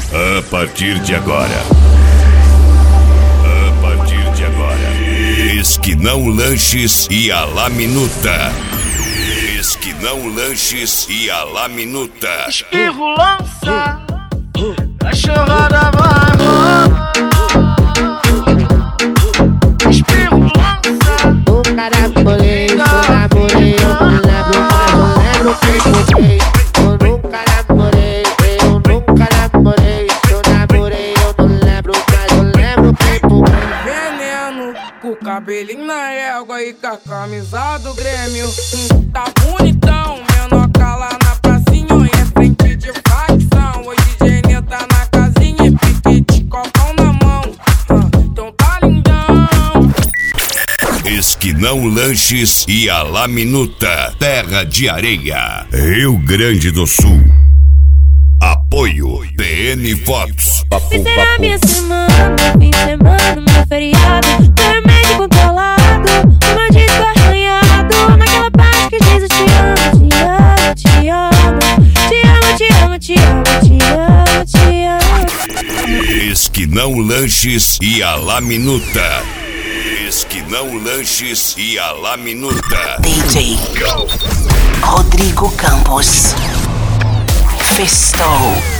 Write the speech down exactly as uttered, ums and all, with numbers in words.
A partir de agora. A partir de agora. Esquinão Lanches e a La Minuta. Esquinão Lanches e a La Minuta. Espirro lança, cachorrada vai rolar. Espirro lança. O cara namorei, eu namorei, eu não lembro mais, eu lembro que fiquei. Eu nunca namorei, eu nunca namorei, eu namorei, eu não lembro mais, eu lembro que fiquei. Veneno, com o cabelinho na égua e com a camisa do Grêmio. Hum, tá bonitão, menor cala na pracinha, em frente de facção. Hoje D J Nê tá na casinha e pique de copão na mão. Ah, então tá lindão. Esquinão Lanches e a La Minuta. Terra de Areia, Rio Grande do Sul. Apoio T N Fotos. Vai ser a minha semana, fim de semana, meu feriado. Vermelho controlado, uma disco arranhado. Naquela parte que diz eu te amo, te amo, te amo. Te amo, te amo, te amo, te amo, te amo. Esquinão Lanches e a La Minuta. Esquinão Lanches e a La Minuta. D J Rodrigo Campos. Festou.